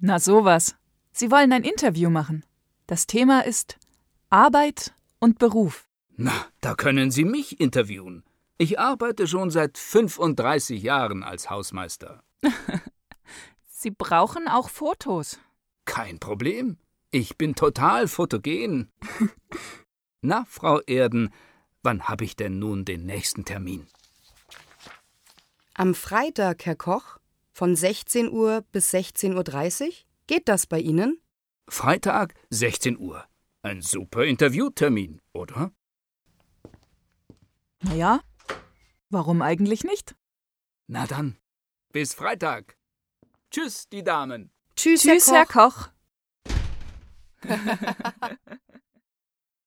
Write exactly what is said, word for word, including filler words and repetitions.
Na sowas. Sie wollen ein Interview machen. Das Thema ist Arbeit und Beruf. Na, da können Sie mich interviewen. Ich arbeite schon seit fünfunddreißig Jahren als Hausmeister. Sie brauchen auch Fotos. Kein Problem. Ich bin total fotogen. Na, Frau Erden, wann habe ich denn nun den nächsten Termin? Am Freitag, Herr Koch, von sechzehn Uhr bis sechzehn Uhr dreißig. Geht das bei Ihnen? Freitag, sechzehn Uhr. Ein super Interviewtermin, oder? Na ja, warum eigentlich nicht? Na dann, bis Freitag. Tschüss, die Damen. Tschüss, Tschüss, Herr Koch. Herr Koch.